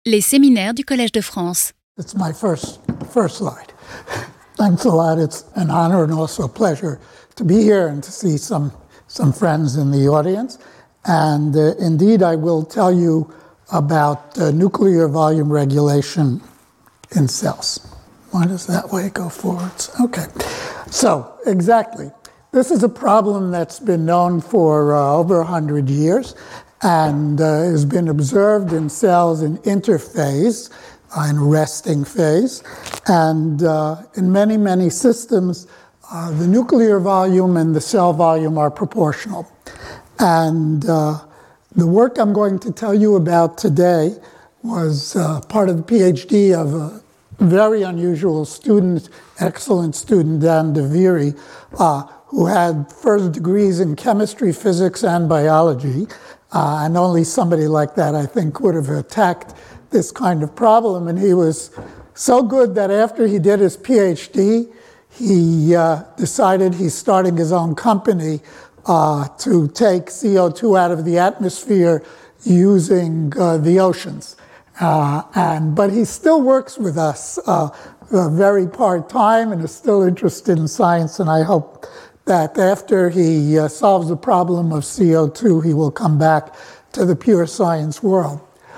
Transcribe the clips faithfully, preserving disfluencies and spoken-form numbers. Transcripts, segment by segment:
Les séminaires du Collège de France. It's my first, first slide. Thanks a lot. It's an honor and also a pleasure to be here and to see some, some friends in the audience. And uh, indeed, I will tell you about uh, nuclear volume regulation in cells. Why does that way go forwards? Okay. So, exactly. This is a problem that's been known for uh, over one hundred years and uh, has been observed in cells in interphase, uh, in resting phase. And uh, in many, many systems, uh, the nuclear volume and the cell volume are proportional. And uh, the work I'm going to tell you about today was uh, part of the PhD of a very unusual student, excellent student, Dan DeViri, uh, who had first degrees in chemistry, physics, and biology. Uh, and only somebody like that, I think, would have attacked this kind of problem. And he was so good that after he did his PhD, he uh, decided he's starting his own company uh, to take C O two out of the atmosphere using uh, the oceans. Uh, and but he still works with us uh, uh, very part-time and is still interested in science, and I hope that after he uh, solves the problem of C O two, he will come back to the pure science world.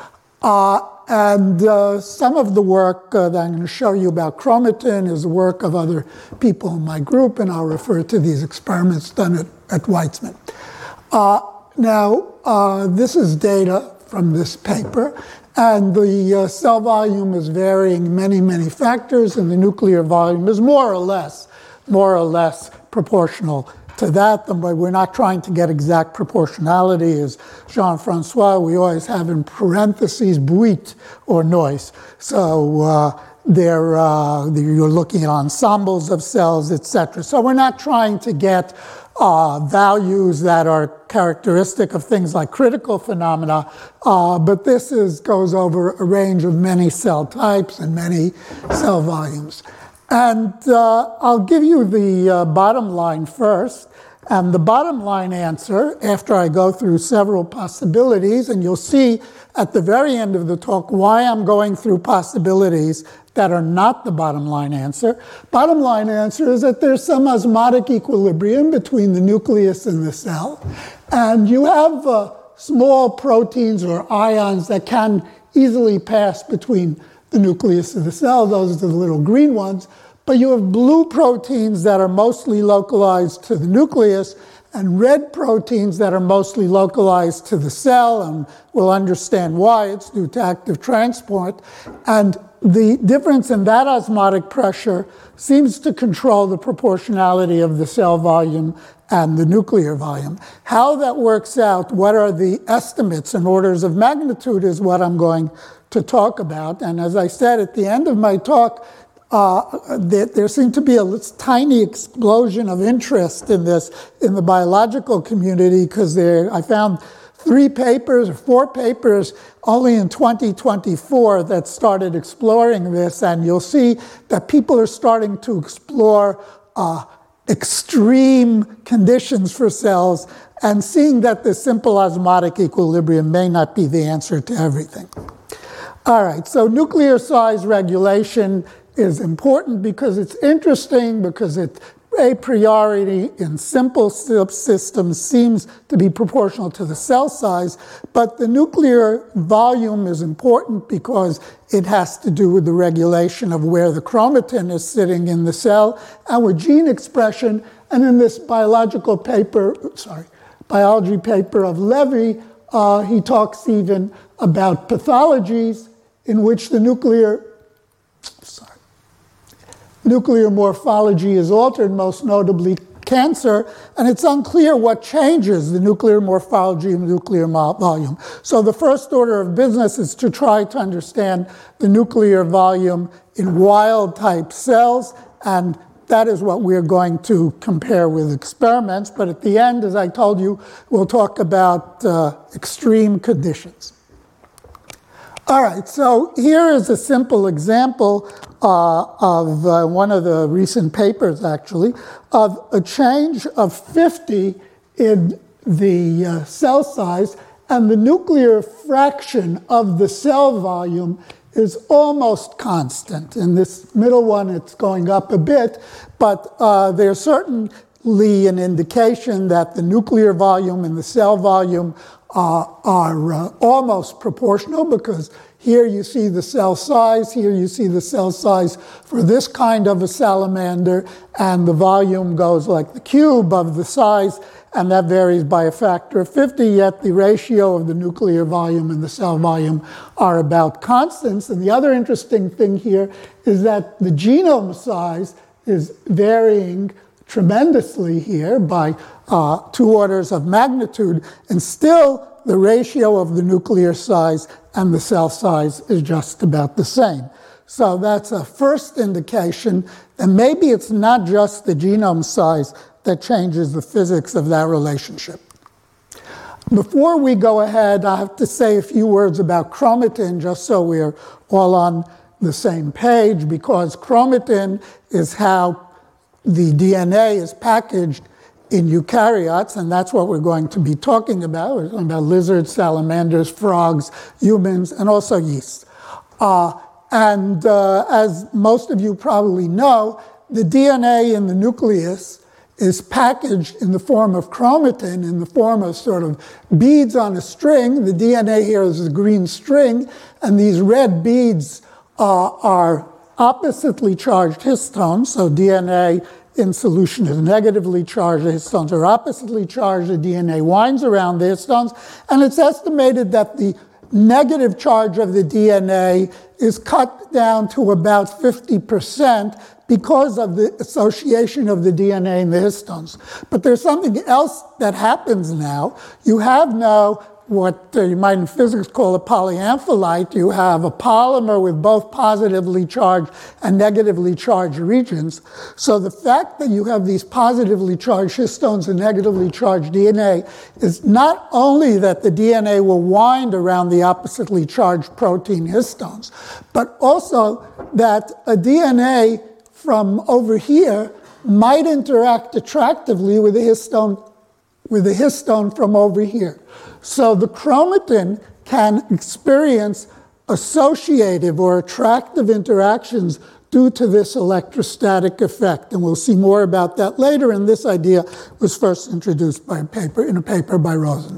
Uh, and uh, some of the work uh, that I'm going to show you about chromatin is the work of other people in my group, and I'll refer to these experiments done at, at Weizmann. Uh, now, uh, this is data from this paper, and the uh, cell volume is varying many, many factors, and the nuclear volume is more or less, more or less proportional to that. But we're not trying to get exact proportionality. As Jean-Francois, we always have in parentheses bruit or noise. So uh, they're, uh, you're looking at ensembles of cells, et cetera. So we're not trying to get uh, values that are characteristic of things like critical phenomena, uh, but this is, goes over a range of many cell types and many cell volumes. And uh, I'll give you the uh, bottom line first. And the bottom line answer, after I go through several possibilities, and you'll see at the very end of the talk why I'm going through possibilities that are not the bottom line answer. Bottom line answer is that there's some osmotic equilibrium between the nucleus and the cell. And you have uh, small proteins or ions that can easily pass between the nucleus of the cell. Those are the little green ones. But you have blue proteins that are mostly localized to the nucleus and red proteins that are mostly localized to the cell, and we'll understand why. It's due to active transport. And the difference in that osmotic pressure seems to control the proportionality of the cell volume and the nuclear volume. How that works out, what are the estimates and orders of magnitude, is what I'm going to talk about. And as I said at the end of my talk, uh, there, there seemed to be a tiny explosion of interest in this in the biological community, because there I found three papers or four papers only in twenty twenty-four that started exploring this, and you'll see that people are starting to explore uh, extreme conditions for cells and seeing that the simple osmotic equilibrium may not be the answer to everything. All right, so nuclear size regulation is important because it's interesting, because it a priori in simple systems seems to be proportional to the cell size, but the nuclear volume is important because it has to do with the regulation of where the chromatin is sitting in the cell and with gene expression. And in this biological paper, sorry, biology paper of Levy, uh, he talks even about pathologies in which the nuclear, sorry, nuclear morphology is altered, most notably cancer, and it's unclear what changes the nuclear morphology and nuclear volume. So the first order of business is to try to understand the nuclear volume in wild-type cells, and that is what we're going to compare with experiments. But at the end, as I told you, we'll talk about uh, extreme conditions. All right, so here is a simple example uh, of uh, one of the recent papers, actually, of a change of fifty in the uh, cell size and the nuclear fraction of the cell volume is almost constant. In this middle one, it's going up a bit, but uh, there's certainly an indication that the nuclear volume and the cell volume uh, are uh, almost proportional, because here you see the cell size, here you see the cell size for this kind of a salamander, and the volume goes like the cube of the size, and that varies by a factor of fifty, yet the ratio of the nuclear volume and the cell volume are about constants. And the other interesting thing here is that the genome size is varying tremendously here by uh, two orders of magnitude, and still the ratio of the nuclear size and the cell size is just about the same. So that's a first indication that maybe it's not just the genome size that changes the physics of that relationship. Before we go ahead, I have to say a few words about chromatin, just so we're all on the same page, because chromatin is how the D N A is packaged in eukaryotes, and that's what we're going to be talking about. We're talking about lizards, salamanders, frogs, humans, and also yeast. Uh, and uh, as most of you probably know, the D N A in the nucleus is packaged in the form of chromatin, in the form of sort of beads on a string. The D N A here is a green string, and these red beads uh, are oppositely charged histones. So D N A in solution is negatively charged. The histones are oppositely charged. The D N A winds around the histones. And it's estimated that the negative charge of the D N A is cut down to about fifty percent because of the association of the D N A and the histones. But there's something else that happens now. You have now what uh, you might in physics call a polyamphalite. You have a polymer with both positively charged and negatively charged regions. So the fact that you have these positively charged histones and negatively charged D N A is not only that the D N A will wind around the oppositely charged protein histones, but also that a D N A from over here might interact attractively with a histone, with a histone from over here. So the chromatin can experience associative or attractive interactions due to this electrostatic effect. And we'll see more about that later. And this idea was first introduced by a paper, in a paper by Rosen.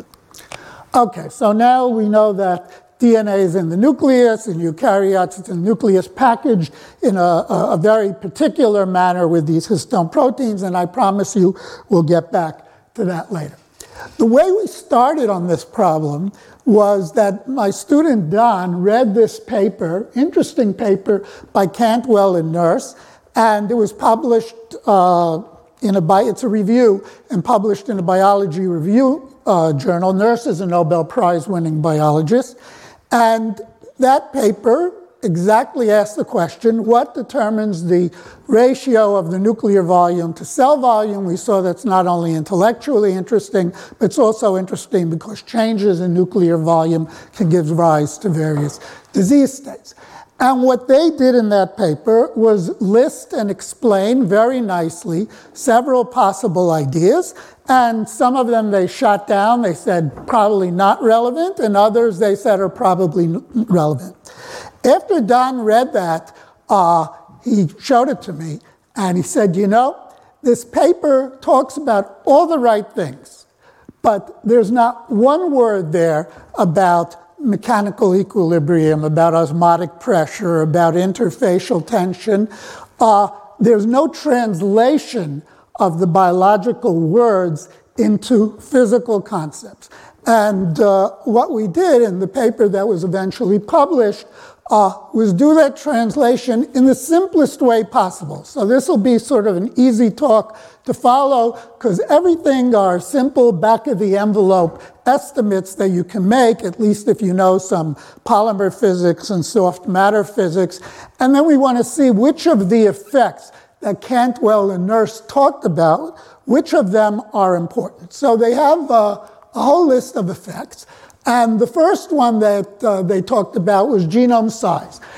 Okay, so now we know that D N A is in the nucleus. In eukaryotes, it's in the nucleus packaged in a, a, a very particular manner with these histone proteins. And I promise you we'll get back to that later. The way we started on this problem was that my student Don read this paper, interesting paper by Cantwell and Nurse, and it was published uh, in a, bi- it's a review and published in a biology review uh, journal. Nurse is a Nobel Prize winning biologist, and that paper exactly asked the question, what determines the ratio of the nuclear volume to cell volume? We saw that's not only intellectually interesting, but it's also interesting because changes in nuclear volume can give rise to various disease states. And what they did in that paper was list and explain very nicely several possible ideas, and some of them they shot down. They said probably not relevant, and others they said are probably relevant. After Don read that, uh, he showed it to me, and he said, you know, this paper talks about all the right things, but there's not one word there about mechanical equilibrium, about osmotic pressure, about interfacial tension. Uh, there's no translation of the biological words into physical concepts. And uh, what we did in the paper that was eventually published uh, was do that translation in the simplest way possible. So this will be sort of an easy talk to follow, because everything are simple back-of-the-envelope estimates that you can make, at least if you know some polymer physics and soft matter physics. And then we want to see which of the effects that Cantwell and Nurse talked about, which of them are important. So they have uh, a whole list of effects. And the first one that uh, they talked about was genome size.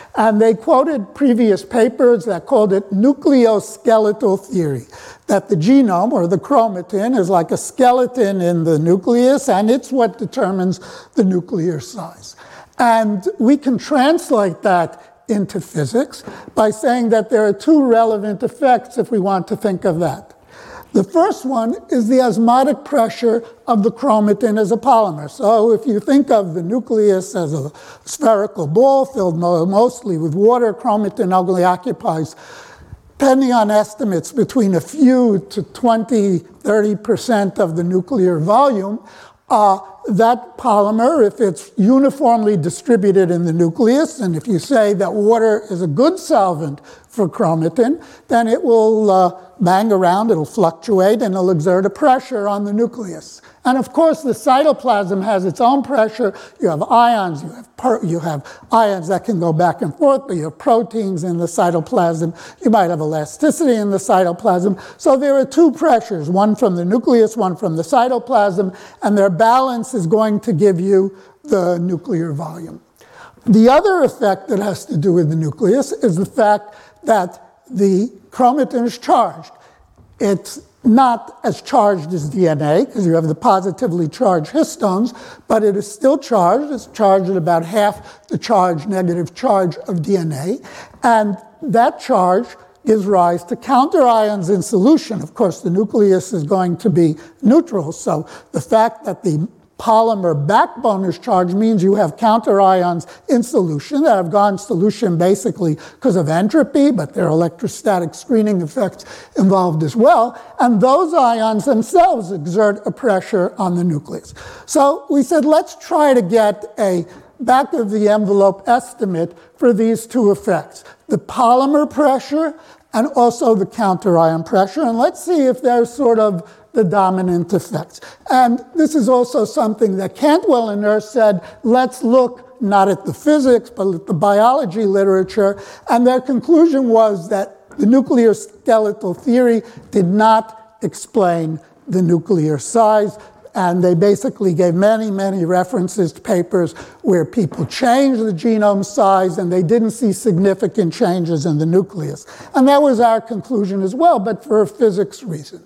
And they quoted previous papers that called it nucleoskeletal theory, that the genome, or the chromatin, is like a skeleton in the nucleus, and it's what determines the nuclear size. And we can translate that into physics by saying that there are two relevant effects if we want to think of that. The first one is the osmotic pressure of the chromatin as a polymer. So if you think of the nucleus as a spherical ball filled mostly with water, chromatin only occupies, depending on estimates, between a few to twenty, thirty percent of the nuclear volume. Uh, that polymer, if it's uniformly distributed in the nucleus, and if you say that water is a good solvent for chromatin, then it will uh, bang around, it'll fluctuate, and it'll exert a pressure on the nucleus. And of course, the cytoplasm has its own pressure. You have ions, you have, per you have ions that can go back and forth, but you have proteins in the cytoplasm. You might have elasticity in the cytoplasm. So there are two pressures, one from the nucleus, one from the cytoplasm, and their balance is going to give you the nuclear volume. The other effect that has to do with the nucleus is the fact that the chromatin is charged. It's not as charged as D N A, because you have the positively charged histones, but it is still charged. It's charged at about half the charge, negative charge of D N A. And that charge gives rise to counterions in solution. Of course, the nucleus is going to be neutral, so the fact that the polymer backbone is charged means you have counterions in solution that have gone solution basically because of entropy, but there are electrostatic screening effects involved as well. And those ions themselves exert a pressure on the nucleus. So we said, let's try to get a back of the envelope estimate for these two effects, the polymer pressure and also the counterion pressure. And let's see if there's sort of the dominant effects. And this is also something that Cantwell and Nurse said, let's look not at the physics, but at the biology literature. And their conclusion was that the nuclear skeletal theory did not explain the nuclear size. And they basically gave many, many references to papers where people changed the genome size and they didn't see significant changes in the nucleus. And that was our conclusion as well, but for a physics reason.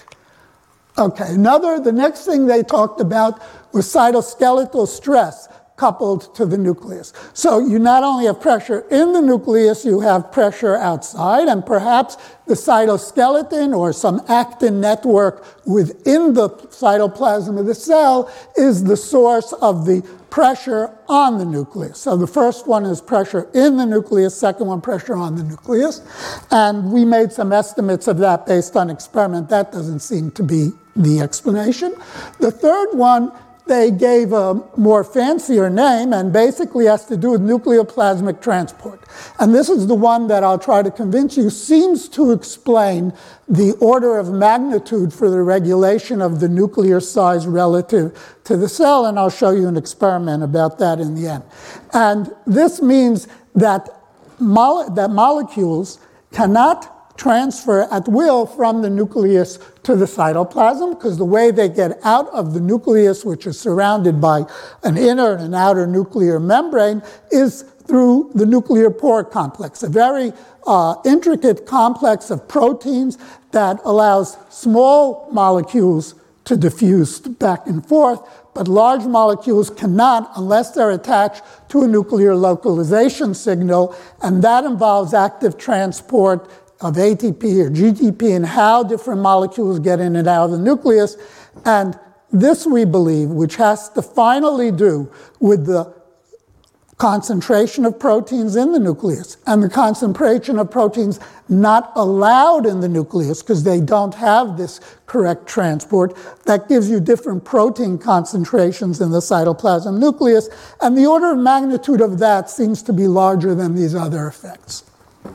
Okay, another, the next thing they talked about was cytoskeletal stress coupled to the nucleus. So you not only have pressure in the nucleus, you have pressure outside, and perhaps the cytoskeleton or some actin network within the cytoplasm of the cell is the source of the pressure on the nucleus. So the first one is pressure in the nucleus, second one pressure on the nucleus. And we made some estimates of that based on experiment. That doesn't seem to be the explanation. The third one, they gave a more fancier name and basically has to do with nucleoplasmic transport. And this is the one that I'll try to convince you seems to explain the order of magnitude for the regulation of the nuclear size relative to the cell, and I'll show you an experiment about that in the end. And this means that, mole that molecules cannot transfer at will from the nucleus to the cytoplasm, because the way they get out of the nucleus, which is surrounded by an inner and an outer nuclear membrane, is through the nuclear pore complex, a very uh, intricate complex of proteins that allows small molecules to diffuse back and forth, but large molecules cannot unless they're attached to a nuclear localization signal, and that involves active transport of A T P or G D P and how different molecules get in and out of the nucleus. And this, we believe, which has to finally do with the concentration of proteins in the nucleus and the concentration of proteins not allowed in the nucleus because they don't have this correct transport, that gives you different protein concentrations in the cytoplasm nucleus. And the order of magnitude of that seems to be larger than these other effects.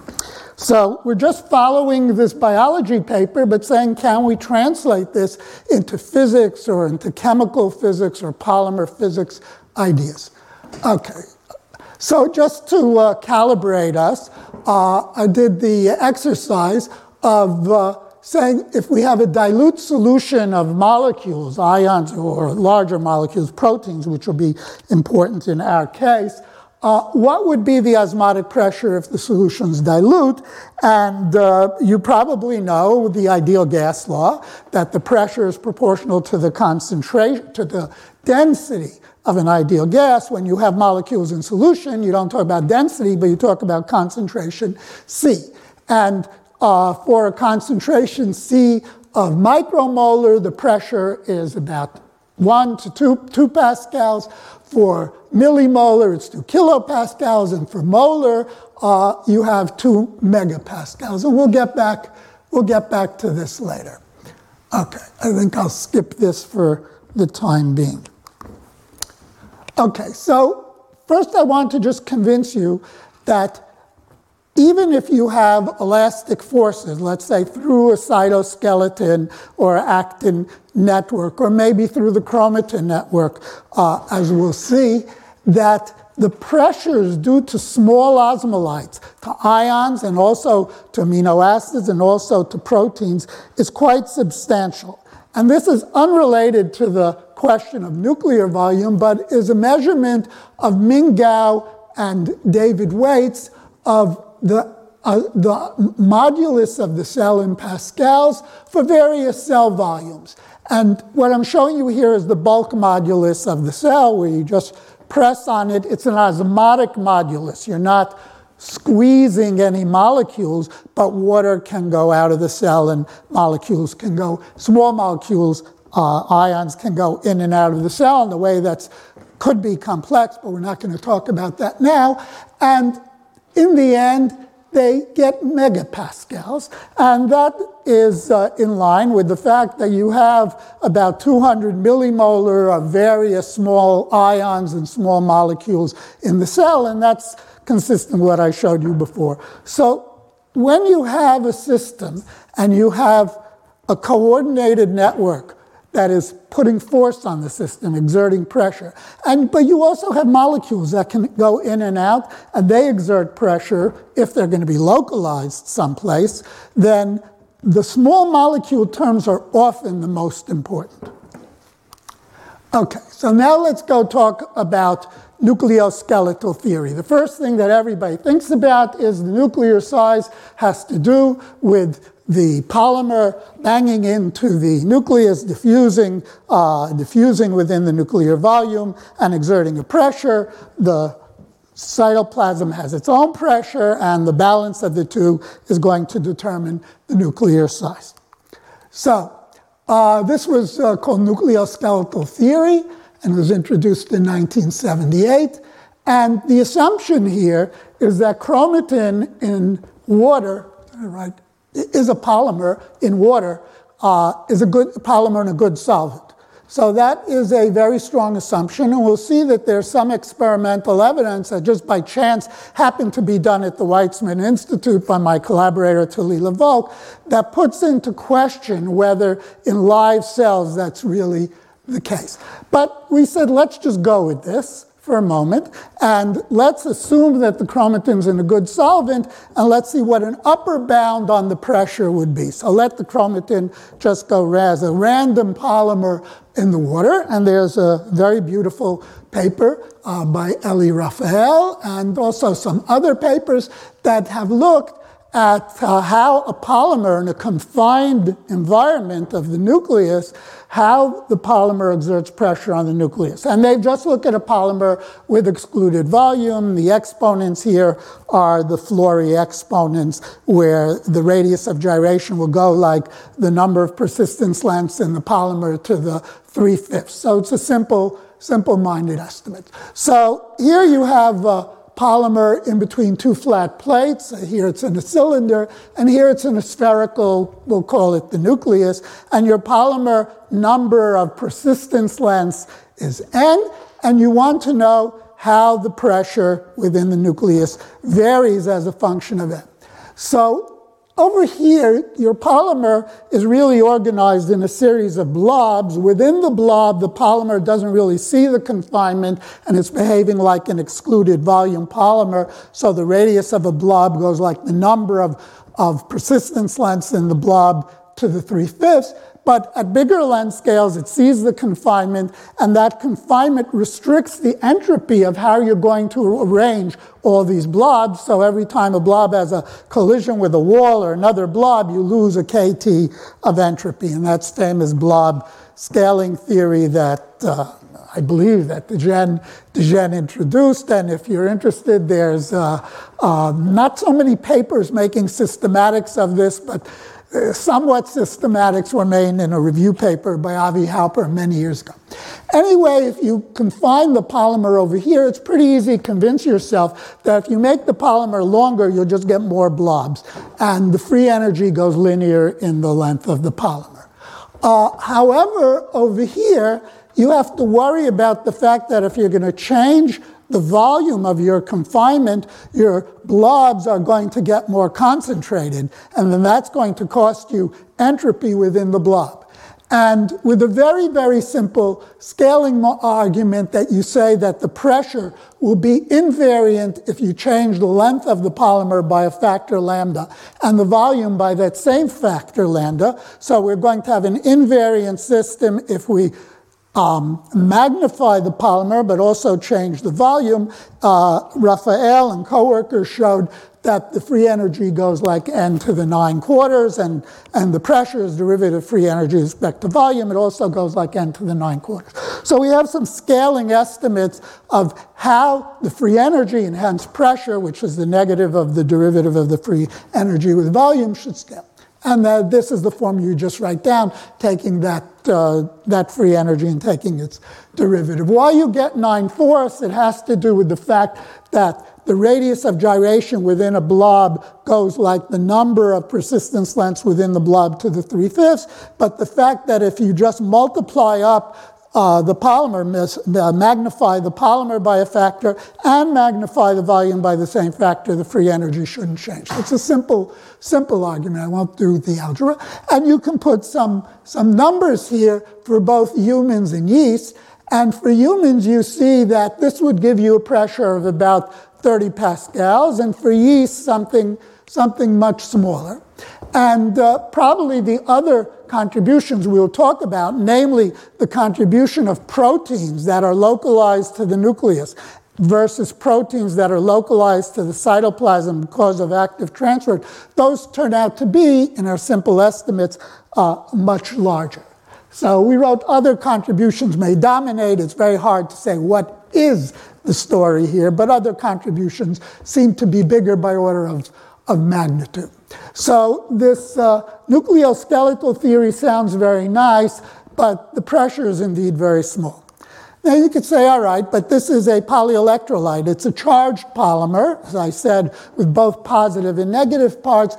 So we're just following this biology paper, but saying, can we translate this into physics or into chemical physics or polymer physics ideas? Okay, so just to uh, calibrate us, uh, I did the exercise of uh, saying if we have a dilute solution of molecules, ions or larger molecules, proteins, which will be important in our case, uh, what would be the osmotic pressure if the solution's dilute? And uh, you probably know the ideal gas law, that the pressure is proportional to the concentration, to the density of an ideal gas. When you have molecules in solution, you don't talk about density, but you talk about concentration C. And uh, for a concentration C of micromolar, the pressure is about one to two, two pascals. For millimolar, it's two kilopascals, and for molar, uh, you have two megapascals. And we'll get back, we'll get back to this later. Okay, I think I'll skip this for the time being. Okay, so first I want to just convince you that even if you have elastic forces, let's say through a cytoskeleton or actin network, or maybe through the chromatin network, uh, as we'll see, that the pressures due to small osmolytes, to ions and also to amino acids and also to proteins is quite substantial. And this is unrelated to the question of nuclear volume, but is a measurement of Ming Gao and David Waits of the, uh, the modulus of the cell in pascals for various cell volumes. And what I'm showing you here is the bulk modulus of the cell, where you just press on it. It's an osmotic modulus. You're not squeezing any molecules, but water can go out of the cell and molecules can go, small molecules, uh, ions can go in and out of the cell in a way that could be complex, but we're not going to talk about that now. And in the end, they get megapascals, and that is uh, in line with the fact that you have about two hundred millimolar of various small ions and small molecules in the cell, and that's consistent with what I showed you before. So when you have a system and you have a coordinated network that is putting force on the system, exerting pressure. And, but you also have molecules that can go in and out, and they exert pressure if they're going to be localized someplace, then the small molecule terms are often the most important. Okay, so now let's go talk about nucleoskeletal theory. The first thing that everybody thinks about is the nuclear size has to do with the polymer banging into the nucleus, diffusing, uh, diffusing within the nuclear volume and exerting a pressure. The cytoplasm has its own pressure, and the balance of the two is going to determine the nuclear size. So uh, this was uh, called nucleoskeletal theory, and was introduced in nineteen seventy-eight. And the assumption here is that chromatin in water, right, is a polymer in water, uh, is a good polymer and a good solvent. So that is a very strong assumption, and we'll see that there's some experimental evidence that just by chance happened to be done at the Weizmann Institute by my collaborator Tilly LeVoque that puts into question whether in live cells that's really the case. But we said, let's just go with this for a moment, and let's assume that the chromatin's in a good solvent, and let's see what an upper bound on the pressure would be. So let the chromatin just go as a random polymer in the water, and there's a very beautiful paper uh, by Elie Raphael, and also some other papers that have looked at uh, how a polymer in a confined environment of the nucleus, how the polymer exerts pressure on the nucleus. And they've just looked at a polymer with excluded volume. The exponents here are the Flory exponents, where the radius of gyration will go like the number of persistence lengths in the polymer to the three-fifths. So it's a simple, simple-minded estimate. So here you have uh, polymer in between two flat plates. Here it's in a cylinder, and here it's in a spherical, we'll call it the nucleus, and your polymer number of persistence lengths is n, and you want to know how the pressure within the nucleus varies as a function of n. So over here, your polymer is really organized in a series of blobs. Within the blob, the polymer doesn't really see the confinement, and it's behaving like an excluded volume polymer. So the radius of a blob goes like the number of, of persistence lengths in the blob to the three-fifths. But at bigger length scales, it sees the confinement, and that confinement restricts the entropy of how you're going to arrange all these blobs. So every time a blob has a collision with a wall or another blob, you lose a kT of entropy. And that's famous blob scaling theory that uh, I believe that Degennes, Degennes introduced. And if you're interested, there's uh, uh, not so many papers making systematics of this, but Uh, somewhat systematics were made in a review paper by Avi Halper many years ago. Anyway, if you confine the polymer over here, it's pretty easy to convince yourself that if you make the polymer longer, you'll just get more blobs. And the free energy goes linear in the length of the polymer. Uh, however, over here, you have to worry about the fact that if you're going to change the volume of your confinement, your blobs are going to get more concentrated, and then that's going to cost you entropy within the blob. And with a very, very simple scaling argument that you say that the pressure will be invariant if you change the length of the polymer by a factor lambda and the volume by that same factor lambda. So we're going to have an invariant system if we Um, magnify the polymer, but also change the volume. Uh, Raphael and coworkers showed that the free energy goes like n to the nine quarters, and, and the pressure is derivative free energy with respect to volume. It also goes like n to the nine quarters. So we have some scaling estimates of how the free energy, and hence pressure, which is the negative of the derivative of the free energy with volume, should scale. And uh, this is the formula you just write down, taking that, uh, that free energy and taking its derivative. Why you get nine fourths, it has to do with the fact that the radius of gyration within a blob goes like the number of persistence lengths within the blob to the three fifths. But the fact that if you just multiply up Uh, the polymer, uh, magnify the polymer by a factor and magnify the volume by the same factor, the free energy shouldn't change. It's a simple, simple argument. I won't do the algebra. And you can put some, some numbers here for both humans and yeast. And for humans, you see that this would give you a pressure of about thirty pascals, and for yeast, something, something much smaller. And uh, probably the other contributions we'll talk about, namely the contribution of proteins that are localized to the nucleus versus proteins that are localized to the cytoplasm because of active transfer, those turn out to be, in our simple estimates, uh, much larger. So we wrote other contributions may dominate. It's very hard to say what is the story here, but other contributions seem to be bigger by order of, of magnitude. So this uh, nucleoskeletal theory sounds very nice, but the pressure is indeed very small. Now you could say, all right, but this is a polyelectrolyte. It's a charged polymer, as I said, with both positive and negative parts.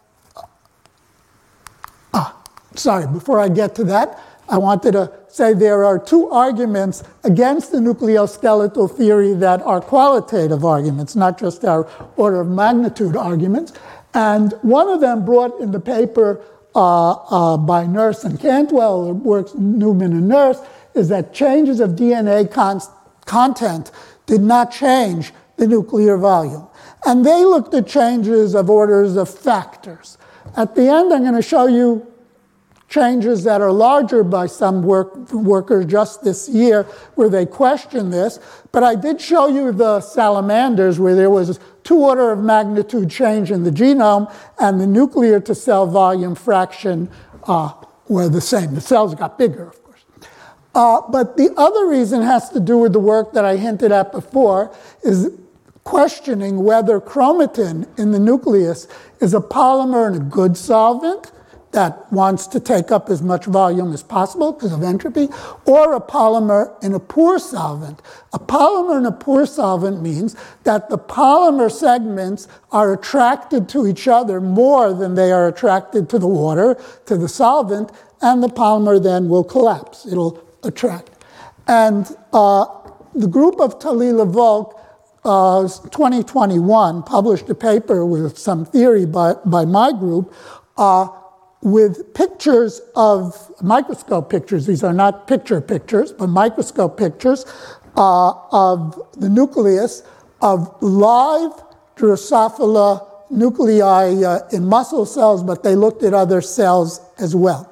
Ah, sorry, before I get to that, I wanted to say there are two arguments against the nucleoskeletal theory that are qualitative arguments, not just our order of magnitude arguments. And one of them brought in the paper uh, uh, by Nurse and Cantwell, it works Newman and Nurse, is that changes of D N A con content did not change the nuclear volume. And they looked at changes of orders of factors. At the end, I'm going to show you changes that are larger by some work, workers just this year where they question this. But I did show you the salamanders where there was two order of magnitude change in the genome and the nuclear to cell volume fraction uh, were the same. The cells got bigger, of course. Uh, but the other reason has to do with the work that I hinted at before, is questioning whether chromatin in the nucleus is a polymer and a good solvent that wants to take up as much volume as possible because of entropy, or a polymer in a poor solvent. A polymer in a poor solvent means that the polymer segments are attracted to each other more than they are attracted to the water, to the solvent, and the polymer then will collapse. It'll attract. And uh, the group of Talila Volk, uh, twenty twenty-one, published a paper with some theory by, by my group, uh, with pictures of, microscope pictures, these are not picture pictures, but microscope pictures uh, of the nucleus of live Drosophila nuclei uh, in muscle cells, but they looked at other cells as well.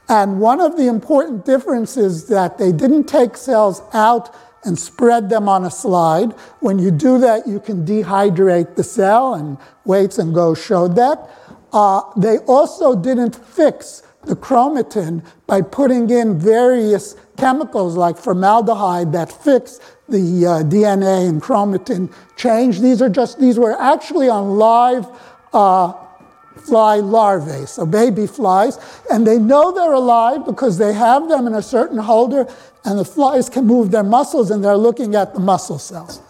And one of the important differences is that they didn't take cells out and spread them on a slide. When you do that, you can dehydrate the cell, and Waits and Go showed that. Uh, they also didn't fix the chromatin by putting in various chemicals like formaldehyde that fix the uh, D N A and chromatin change. These are just, these were actually on live uh, fly larvae, so baby flies, and they know they're alive because they have them in a certain holder, and the flies can move their muscles, and they're looking at the muscle cells.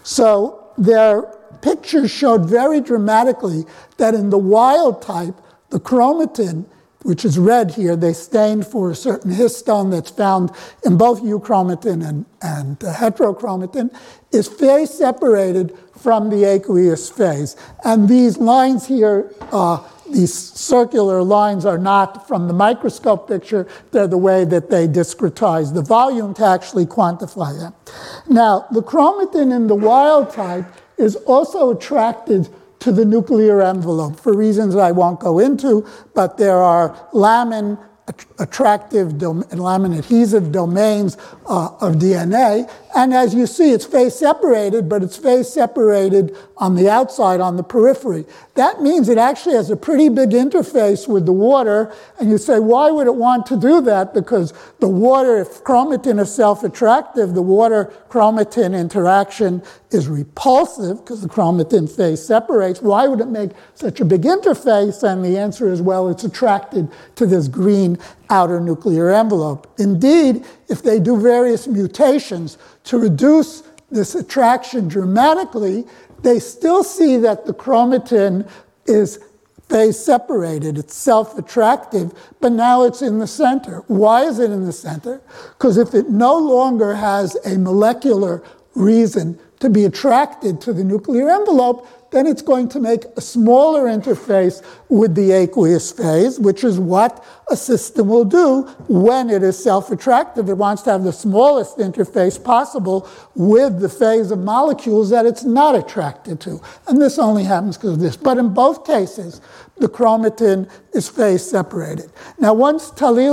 So their pictures showed very dramatically that in the wild type, the chromatin, which is red here, they stained for a certain histone that's found in both euchromatin and, and uh, heterochromatin, is phase separated from the aqueous phase. And these lines here, uh, these circular lines are not from the microscope picture, they're the way that they discretize the volume to actually quantify them. Now, the chromatin in the wild type is also attracted to the nuclear envelope for reasons I won't go into, but there are lamin attractive, lamin adhesive domains uh, of D N A. And as you see, it's phase separated, but it's phase separated on the outside, on the periphery. That means it actually has a pretty big interface with the water. And you say, why would it want to do that? Because the water, if chromatin is self-attractive, the water-chromatin interaction is repulsive because the chromatin phase separates. Why would it make such a big interface? And the answer is, well, it's attracted to this green outer nuclear envelope. Indeed, if they do various mutations to reduce this attraction dramatically, they still see that the chromatin is phase separated. It's self-attractive, but now it's in the center. Why is it in the center? Because if it no longer has a molecular reason to be attracted to the nuclear envelope, then it's going to make a smaller interface with the aqueous phase, which is what a system will do when it is self-attractive. It wants to have the smallest interface possible with the phase of molecules that it's not attracted to. And this only happens because of this. But in both cases, the chromatin is phase separated. Now, once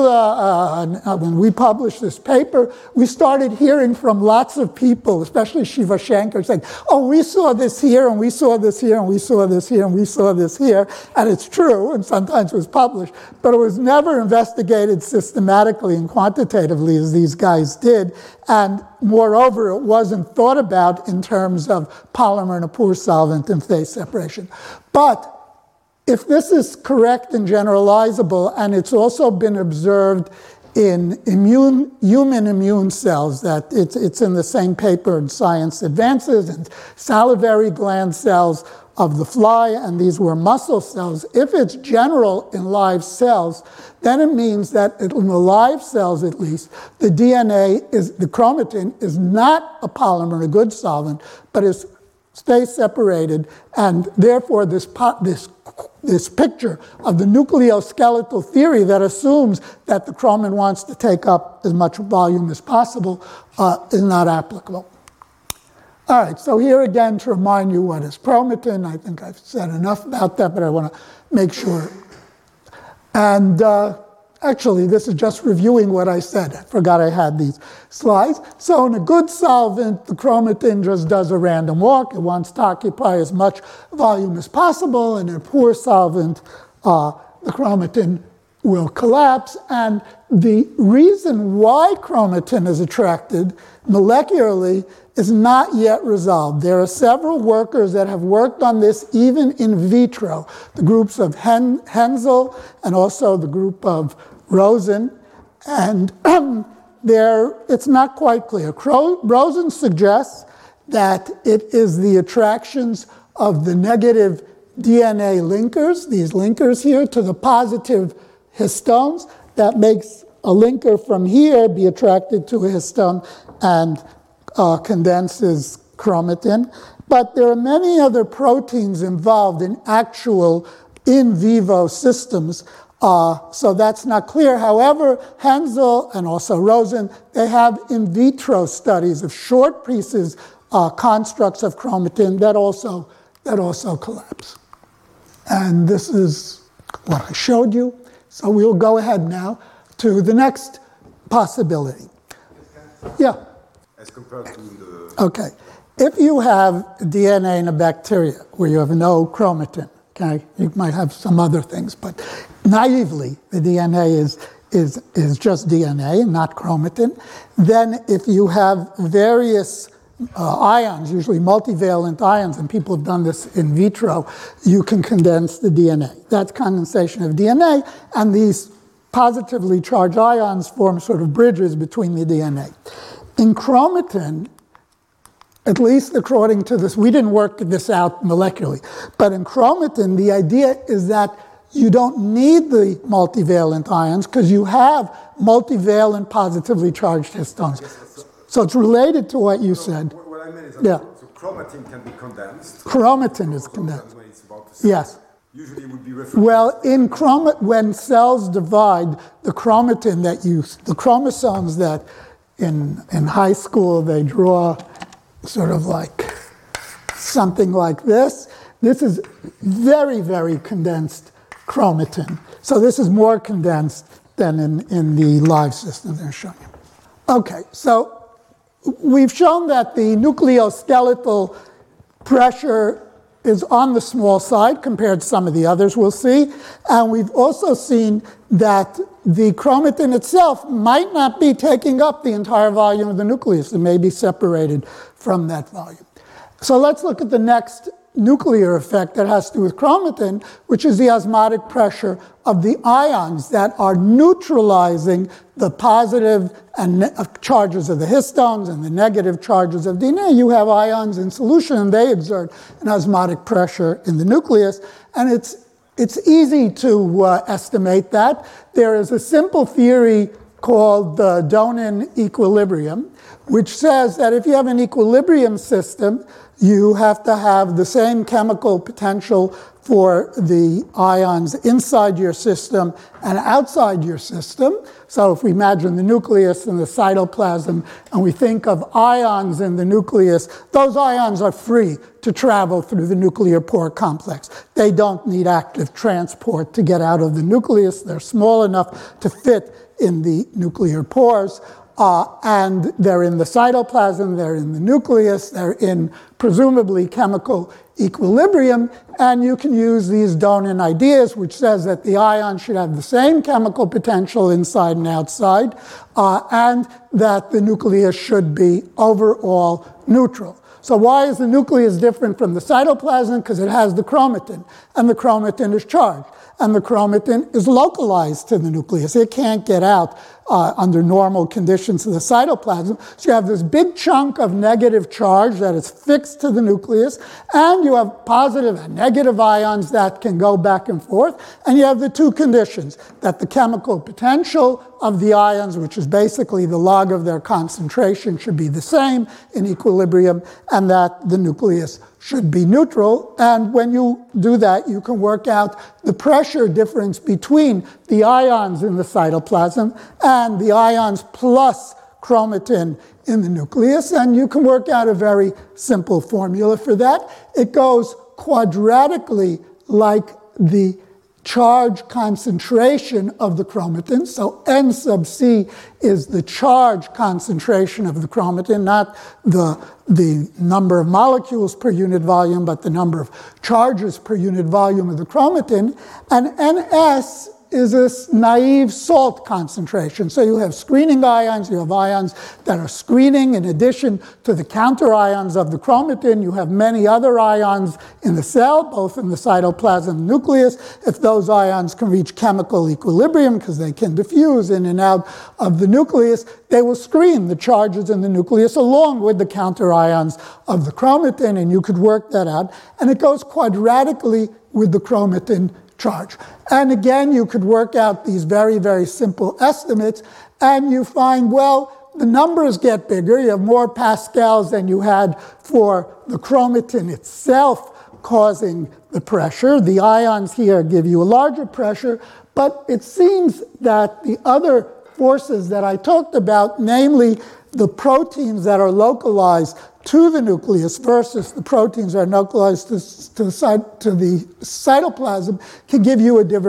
Talila, uh, when we published this paper, we started hearing from lots of people, especially Shiva Shankar, saying, oh, we saw this here, and we saw this here, and we saw this here, and we saw this here. And it's true, and sometimes it was published, but it was never investigated systematically and quantitatively as these guys did. And moreover, it wasn't thought about in terms of polymer in a poor solvent and phase separation. But if this is correct and generalizable, and it's also been observed in immune, human immune cells, that it's, it's in the same paper in Science Advances, and salivary gland cells of the fly, and these were muscle cells. If it's general in live cells, then it means that in the live cells, at least, the D N A is, the chromatin is not a polymer, a good solvent, but is phase separated, and therefore this, this this picture of the nucleoskeletal theory that assumes that the chromin wants to take up as much volume as possible uh, is not applicable. All right, so here again to remind you what is chromatin. I think I've said enough about that, but I want to make sure. And uh, actually, this is just reviewing what I said. I forgot I had these slides. So in a good solvent, the chromatin just does a random walk. It wants to occupy as much volume as possible. And in a poor solvent, uh, the chromatin will collapse. And the reason why chromatin is attracted molecularly is not yet resolved. There are several workers that have worked on this even in vitro. The groups of Hen Hensel and also the group of Rosen, and um, there it's not quite clear. Cro Rosen suggests that it is the attractions of the negative D N A linkers, these linkers here, to the positive histones that makes a linker from here be attracted to a histone and uh, condenses chromatin. But there are many other proteins involved in actual in vivo systems. Uh, so that's not clear. However, Hensel and also Rosen, they have in vitro studies of short pieces, uh, constructs of chromatin that also, that also collapse. And this is what I showed you. So we'll go ahead now to the next possibility. Yeah? As compared to the... Okay. If you have D N A in a bacteria where you have no chromatin, okay, you might have some other things, but naively, the D N A is, is, is just D N A, not chromatin. Then if you have various uh, ions, usually multivalent ions, and people have done this in vitro, you can condense the D N A. That's condensation of D N A, and these positively charged ions form sort of bridges between the D N A. In chromatin, at least according to this, we didn't work this out molecularly, but in chromatin, the idea is that you don't need the multivalent ions because you have multivalent positively charged histones. Yes, so it's related to what you so said. What I meant is that Yeah. so chromatin can be condensed. Chromatin is condensed. When it's about to Yes. Usually it would be referred Well, in chroma, when cells divide, the chromatin that you, the chromosomes that in, in high school they draw sort of like something like this. This is very, very condensed chromatin. So this is more condensed than in, in the live system they're showing you. Okay, so we've shown that the nucleoskeletal pressure is on the small side compared to some of the others we'll see. And we've also seen that the chromatin itself might not be taking up the entire volume of the nucleus. It may be separated from that volume. So let's look at the next nuclear effect that has to do with chromatin, which is the osmotic pressure of the ions that are neutralizing the positive and ne- charges of the histones and the negative charges of D N A. You have ions in solution, and they exert an osmotic pressure in the nucleus, and it's it's easy to uh, estimate that. There is a simple theory called the Donin equilibrium, which says that if you have an equilibrium system, you have to have the same chemical potential for the ions inside your system and outside your system. So if we imagine the nucleus and the cytoplasm, and we think of ions in the nucleus, those ions are free to travel through the nuclear pore complex. They don't need active transport to get out of the nucleus. They're small enough to fit in the nuclear pores. Uh, and they're in the cytoplasm, they're in the nucleus, they're in presumably chemical equilibrium, and you can use these Donin ideas, which says that the ion should have the same chemical potential inside and outside, uh, and that the nucleus should be overall neutral. So why is the nucleus different from the cytoplasm? Because it has the chromatin, and the chromatin is charged. And the chromatin is localized to the nucleus. It can't get out uh, under normal conditions to the cytoplasm. So you have this big chunk of negative charge that is fixed to the nucleus, and you have positive and negative ions that can go back and forth. And you have the two conditions, that the chemical potential of the ions, which is basically the log of their concentration, should be the same in equilibrium, and that the nucleus should be neutral. And when you do that, you can work out the pressure difference between the ions in the cytoplasm and the ions plus chromatin in the nucleus. And you can work out a very simple formula for that. It goes quadratically like the charge concentration of the chromatin. So N sub C is the charge concentration of the chromatin, not the, the number of molecules per unit volume, but the number of charges per unit volume of the chromatin. And N S is this naive salt concentration. So you have screening ions, you have ions that are screening in addition to the counter ions of the chromatin. You have many other ions in the cell, both in the cytoplasm and nucleus. If those ions can reach chemical equilibrium, because they can diffuse in and out of the nucleus, they will screen the charges in the nucleus along with the counter ions of the chromatin, and you could work that out. And it goes quadratically with the chromatin charge. And again, you could work out these very, very simple estimates, and you find, well, the numbers get bigger. You have more pascals than you had for the chromatin itself causing the pressure. The ions here give you a larger pressure, but it seems that the other forces that I talked about, namely the proteins that are localized to the nucleus versus the proteins that are localized to, to, the, to the cytoplasm, can give you a, diver,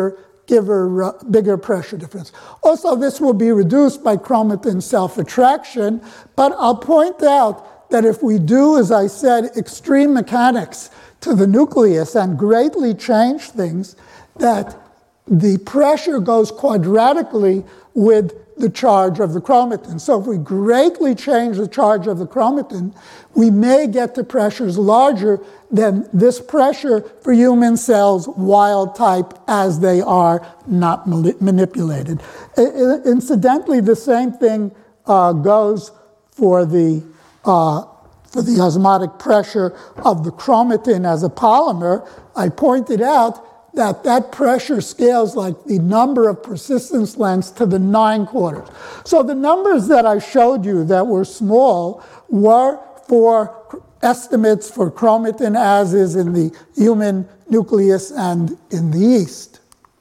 giver, uh, bigger pressure difference. Also, this will be reduced by chromatin self-attraction, but I'll point out that if we do, as I said, extreme mechanics to the nucleus and greatly change things, that the pressure goes quadratically with the charge of the chromatin. So if we greatly change the charge of the chromatin, we may get to pressures larger than this pressure for human cells, wild type, as they are not manipulated. I- incidentally, the same thing uh, goes for the uh, for the osmotic pressure of the chromatin as a polymer. I pointed out that that pressure scales like the number of persistence lengths to the nine quarters. So the numbers that I showed you that were small were for estimates for chromatin as is in the human nucleus and in the yeast.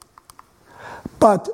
But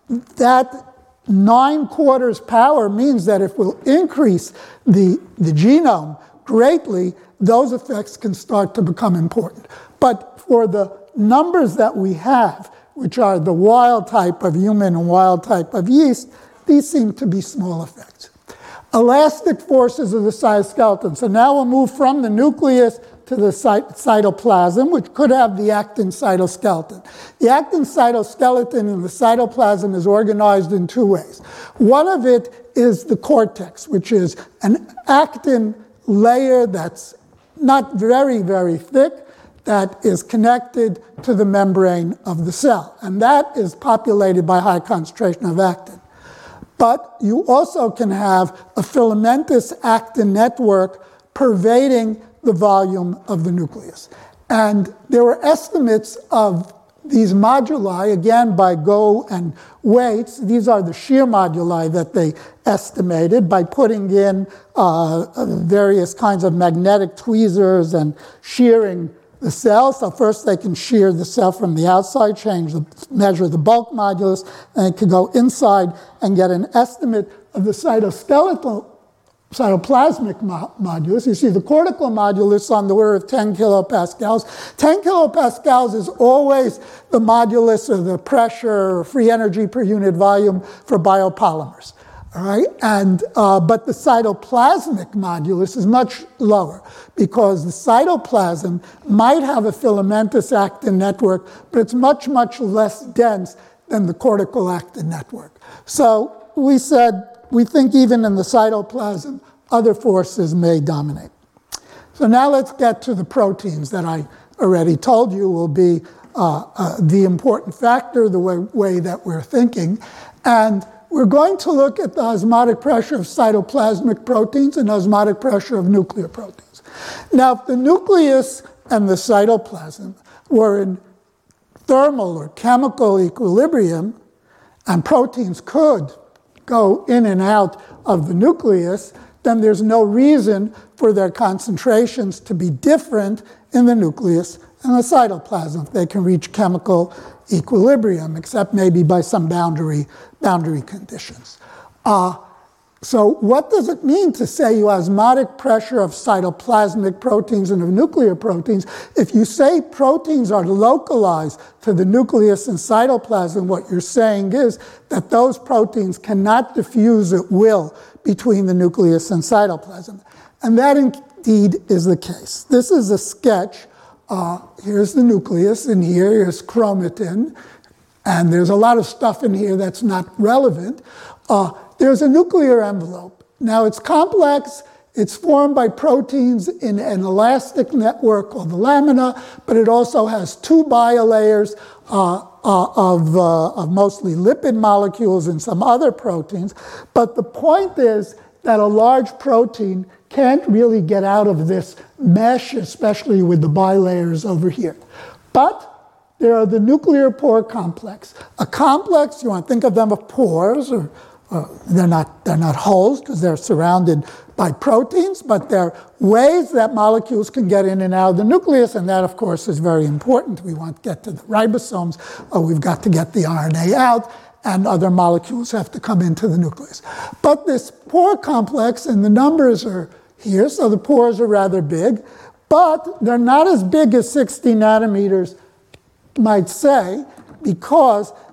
that nine quarters power means that if we'll increase the, the genome greatly, those effects can start to become important. But for the numbers that we have, which are the wild type of human and wild type of yeast, these seem to be small effects. Elastic forces of the cytoskeleton. So now we'll move from the nucleus to the cytoplasm, which could have the actin cytoskeleton. The actin cytoskeleton in the cytoplasm is organized in two ways. One of it is the cortex, which is an actin layer that's not very, very thick, that is connected to the membrane of the cell. And that is populated by high concentration of actin. But you also can have a filamentous actin network pervading the volume of the nucleus. And there were estimates of these moduli, again by Go and Waits. These are the shear moduli that they estimated by putting in uh, various kinds of magnetic tweezers and shearing the cell. So first they can shear the cell from the outside, change the, measure the bulk modulus, and it can go inside and get an estimate of the cytoskeletal, cytoplasmic mo- modulus. You see the cortical modulus on the order of ten kilopascals. ten kilopascals is always the modulus or the pressure or free energy per unit volume for biopolymers. All right, and uh, but the cytoplasmic modulus is much lower because the cytoplasm might have a filamentous actin network, but it's much, much less dense than the cortical actin network. So we said we think even in the cytoplasm, other forces may dominate. So now let's get to the proteins that I already told you will be uh, uh, the important factor, the way, way that we're thinking, and we're going to look at the osmotic pressure of cytoplasmic proteins and osmotic pressure of nuclear proteins. Now, if the nucleus and the cytoplasm were in thermal or chemical equilibrium, and proteins could go in and out of the nucleus, then there's no reason for their concentrations to be different in the nucleus and the cytoplasm if they can reach chemical equilibrium, except maybe by some boundary boundary conditions. Uh, so what does it mean to say you osmotic pressure of cytoplasmic proteins and of nuclear proteins? If you say proteins are localized to the nucleus and cytoplasm, what you're saying is that those proteins cannot diffuse at will between the nucleus and cytoplasm. And that indeed is the case. This is a sketch. Uh, here's the nucleus, and here is chromatin. And there's a lot of stuff in here that's not relevant. Uh, there's a nuclear envelope. Now, it's complex. It's formed by proteins in an elastic network called the lamina, but it also has two bilayers uh, uh, of, uh, of mostly lipid molecules and some other proteins. But the point is that a large protein can't really get out of this mesh, especially with the bilayers over here. But there are the nuclear pore complex. A complex, you want to think of them as pores, or uh, they're not they're not holes because they're surrounded by proteins, but they're ways that molecules can get in and out of the nucleus, and that, of course, is very important. We want to get to the ribosomes, or we've got to get the R N A out, and other molecules have to come into the nucleus. But this pore complex, and the numbers are here, so the pores are rather big, but they're not as big as sixty nanometers might say, because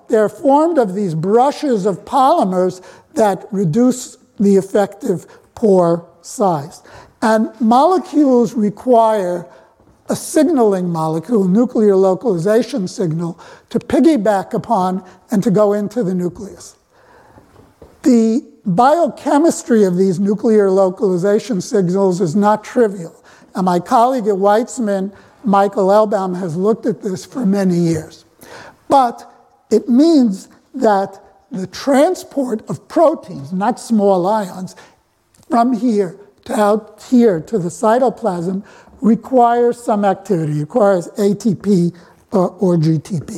they're formed of these brushes of polymers that reduce the effective pore size. And molecules require a signaling molecule, nuclear localization signal, to piggyback upon and to go into the nucleus. The biochemistry of these nuclear localization signals is not trivial. And my colleague at Weizmann, Michael Elbaum, has looked at this for many years. But it means that the transport of proteins, not small ions, from here to out here to the cytoplasm requires some activity, requires A T P uh, or G T P.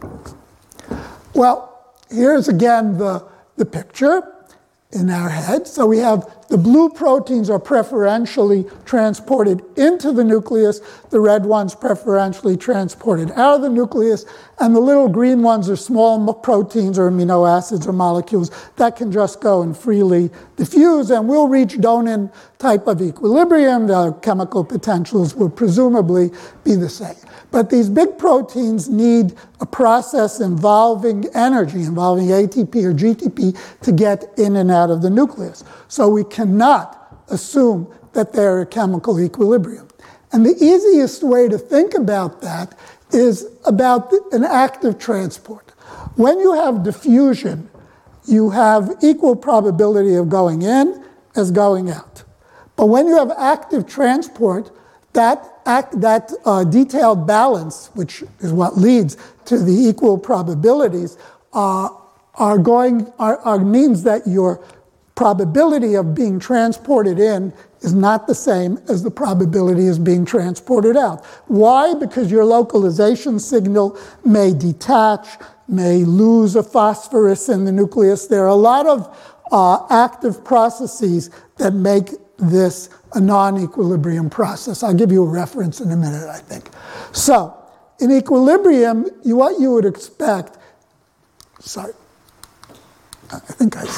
Well, here's again the, the picture in our head. So we have the blue proteins are preferentially transported into the nucleus, the red ones preferentially transported out of the nucleus, and the little green ones are small proteins or amino acids or molecules that can just go and freely diffuse, and we'll reach Donin type of equilibrium. The chemical potentials will presumably be the same. But these big proteins need a process involving energy, involving A T P or G T P, to get in and out of the nucleus. So we cannot assume that they're at chemical equilibrium. And the easiest way to think about that is about an active transport. When you have diffusion, you have equal probability of going in as going out. But when you have active transport, that act, that uh, detailed balance, which is what leads to the equal probabilities, uh, are going are, are means that your probability of being transported in is not the same as the probability of being transported out. Why? Because your localization signal may detach, may lose a phosphorus in the nucleus. There are a lot of uh, active processes that make this a non-equilibrium process. I'll give you a reference in a minute, I think. So, in equilibrium, you, what you would expect, sorry, I think I,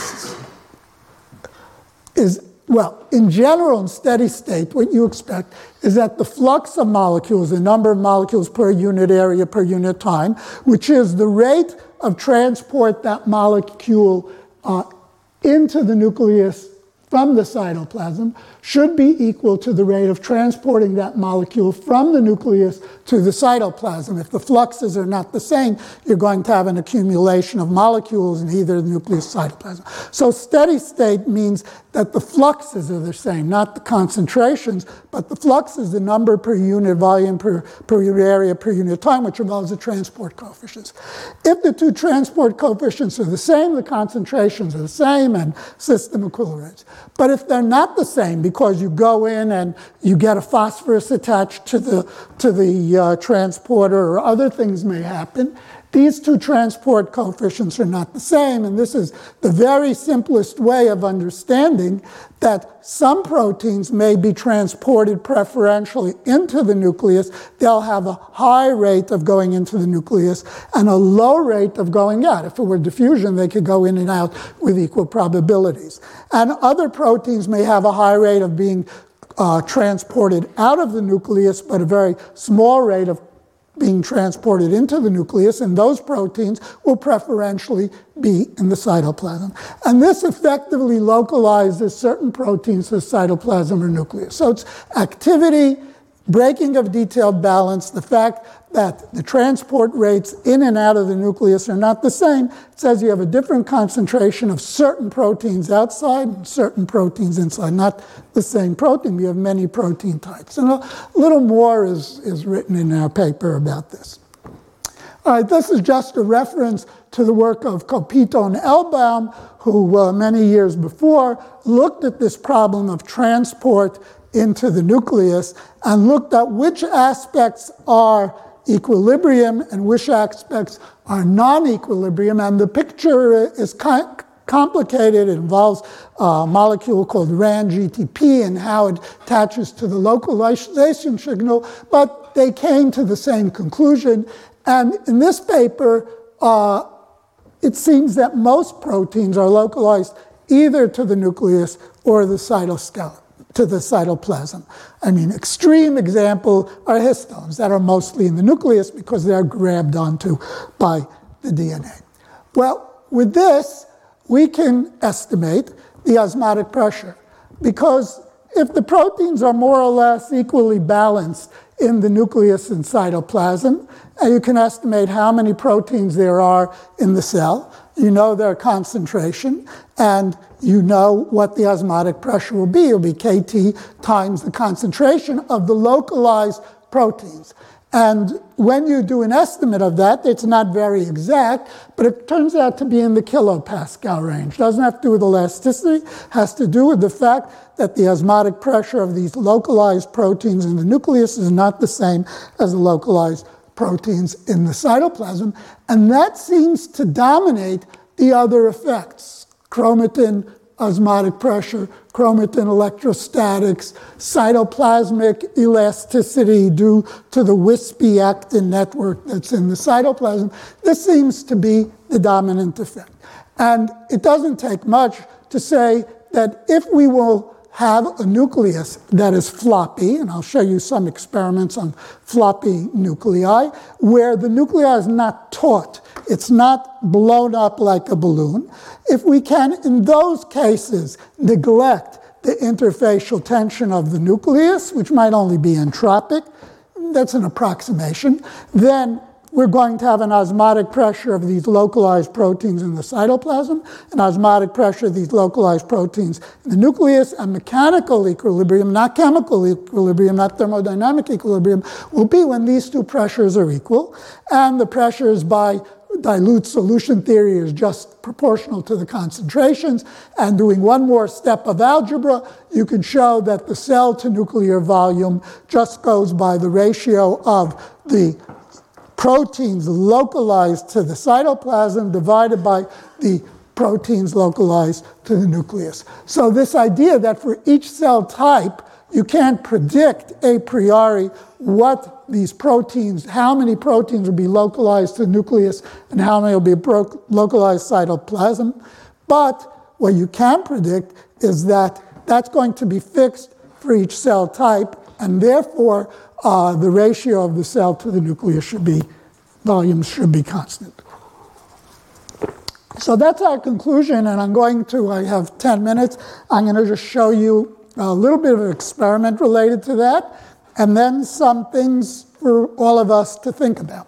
is, well, in general, in steady state, what you expect is that the flux of molecules, the number of molecules per unit area per unit time, which is the rate of transport that molecule uh, into the nucleus from the cytoplasm, should be equal to the rate of transporting that molecule from the nucleus to the cytoplasm. If the fluxes are not the same, you're going to have an accumulation of molecules in either the nucleus or cytoplasm. So steady state means that the fluxes are the same, not the concentrations, but the flux is the number per unit volume per, per unit area per unit time, which involves the transport coefficients. If the two transport coefficients are the same, the concentrations are the same, and system equilibrates. But if they're not the same, because you go in and you get a phosphorus attached to the, to the uh, transporter, or other things may happen, these two transport coefficients are not the same, and this is the very simplest way of understanding that some proteins may be transported preferentially into the nucleus. They'll have a high rate of going into the nucleus and a low rate of going out. If it were diffusion, they could go in and out with equal probabilities. And other proteins may have a high rate of being uh, transported out of the nucleus, but a very small rate of being transported into the nucleus, and those proteins will preferentially be in the cytoplasm. And this effectively localizes certain proteins to the cytoplasm or nucleus. So it's activity, breaking of detailed balance, the fact that the transport rates in and out of the nucleus are not the same. It says you have a different concentration of certain proteins outside and certain proteins inside, not the same protein. You have many protein types. And a little more is, is written in our paper about this. All right, this is just a reference to the work of Copito and Elbaum, who uh, many years before looked at this problem of transport into the nucleus and looked at which aspects are equilibrium and which aspects are non-equilibrium. And the picture is kind of complicated. It involves a molecule called R A N G T P and how it attaches to the localization signal, but they came to the same conclusion. And in this paper, uh, it seems that most proteins are localized either to the nucleus or the cytoskeleton, to the cytoplasm. I mean, extreme example are histones that are mostly in the nucleus because they're grabbed onto by the D N A. Well, with this, we can estimate the osmotic pressure, because if the proteins are more or less equally balanced in the nucleus and cytoplasm, and you can estimate how many proteins there are in the cell, you know their concentration, and you know what the osmotic pressure will be. It will be kT times the concentration of the localized proteins. And when you do an estimate of that, it's not very exact, but it turns out to be in the kilopascal range. Doesn't have to do with elasticity, has to do with the fact that the osmotic pressure of these localized proteins in the nucleus is not the same as the localized proteins in the cytoplasm. And that seems to dominate the other effects: chromatin, osmotic pressure, chromatin electrostatics, cytoplasmic elasticity due to the wispy actin network that's in the cytoplasm. This seems to be the dominant effect. And it doesn't take much to say that if we will have a nucleus that is floppy, and I'll show you some experiments on floppy nuclei, where the nuclei is not taut, it's not blown up like a balloon. If we can, in those cases, neglect the interfacial tension of the nucleus, which might only be entropic, that's an approximation, then we're going to have an osmotic pressure of these localized proteins in the cytoplasm, an osmotic pressure of these localized proteins in the nucleus, and mechanical equilibrium, not chemical equilibrium, not thermodynamic equilibrium, will be when these two pressures are equal. And the pressures by dilute solution theory is just proportional to the concentrations. And doing one more step of algebra, you can show that the cell to nuclear volume just goes by the ratio of the proteins localized to the cytoplasm divided by the proteins localized to the nucleus. So this idea that for each cell type, you can't predict a priori what these proteins, how many proteins will be localized to the nucleus and how many will be pro- localized cytoplasm. But what you can predict is that that's going to be fixed for each cell type, and therefore uh, the ratio of the cell to the nucleus should be, volumes should be constant. So that's our conclusion, and I'm going to, I have ten minutes, I'm going to just show you a little bit of an experiment related to that, and then some things for all of us to think about.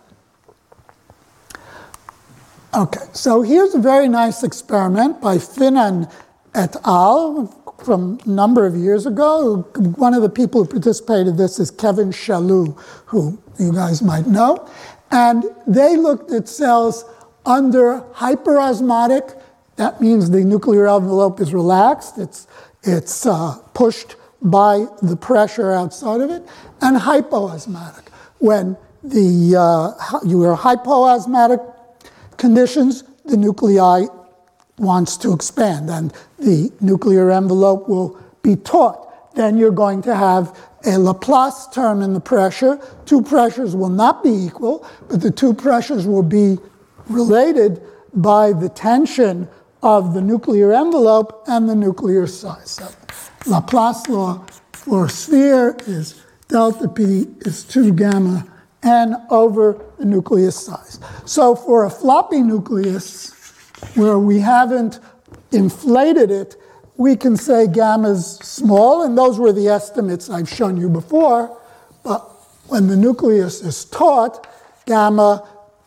Okay, so here's a very nice experiment by Finan et al. From a number of years ago. One of the people who participated in this is Kevin Chaloux, who you guys might know. And they looked at cells under hyperosmotic. That means the nuclear envelope is relaxed. It's, it's uh, pushed by the pressure outside of it. And hypoosmotic. When the, uh, you are hypoosmotic conditions, the nuclei wants to expand, and the nuclear envelope will be taut. Then you're going to have a Laplace term in the pressure. Two pressures will not be equal, but the two pressures will be related by the tension of the nuclear envelope and the nuclear size. So Laplace law for a sphere is delta P is two gamma n over the nucleus size. So for a floppy nucleus, where we haven't inflated it, we can say gamma's small, and those were the estimates I've shown you before. But when the nucleus is taut, gamma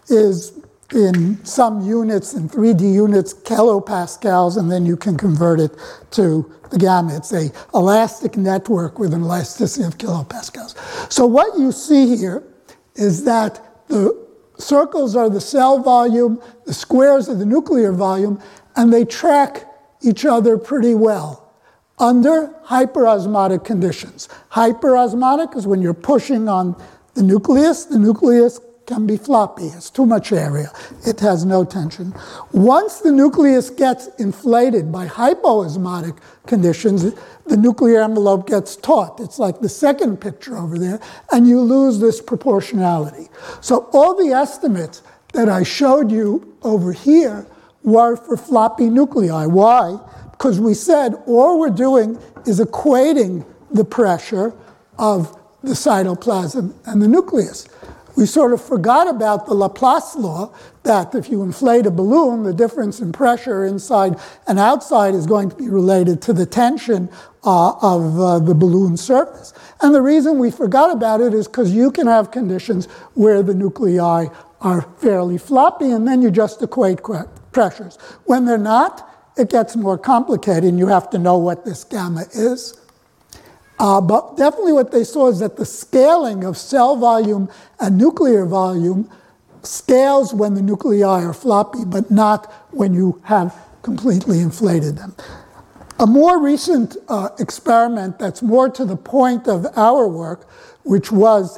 is in some units, in three D units, kilopascals, and then you can convert it to the gamma. It's a elastic network with an elasticity of kilopascals. So what you see here is that the circles are the cell volume, the squares are the nuclear volume, and they track each other pretty well under hyperosmotic conditions. Hyperosmotic is when you're pushing on the nucleus. The nucleus can be floppy. It's too much area. It has no tension. Once the nucleus gets inflated by hypoosmotic conditions, the nuclear envelope gets taut. It's like the second picture over there, and you lose this proportionality. So all the estimates that I showed you over here were for floppy nuclei. Why? Because we said all we're doing is equating the pressure of the cytoplasm and the nucleus. we sort of forgot about the Laplace law that if you inflate a balloon, the difference in pressure inside and outside is going to be related to the tension uh, of uh, the balloon surface. And the reason we forgot about it is because you can have conditions where the nuclei are fairly floppy, and then you just equate pressures. When they're not, it gets more complicated, and you have to know what this gamma is. Uh, but definitely what they saw is that the scaling of cell volume and nuclear volume scales when the nuclei are floppy, but not when you have completely inflated them. A more recent uh, experiment that's more to the point of our work, which was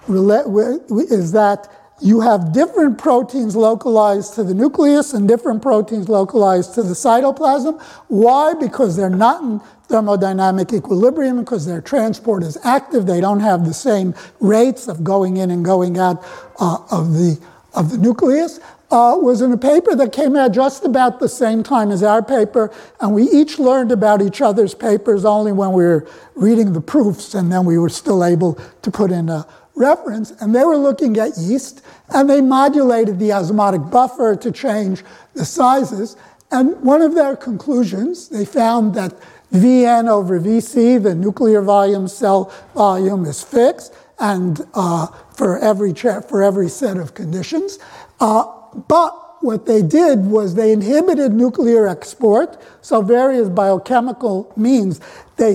is that you have different proteins localized to the nucleus and different proteins localized to the cytoplasm. Why? Because they're not in thermodynamic equilibrium, because their transport is active. They don't have the same rates of going in and going out uh, of the of the nucleus. Uh, was in a paper that came out just about the same time as our paper, and we each learned about each other's papers only when we were reading the proofs, and then we were still able to put in a reference. And they were looking at yeast, and they modulated the osmotic buffer to change the sizes. And one of their conclusions, they found that V N over V C, the nuclear volume cell volume, is fixed, and uh, for every for every set of conditions. Uh, But what they did was they inhibited nuclear export, so various biochemical means. They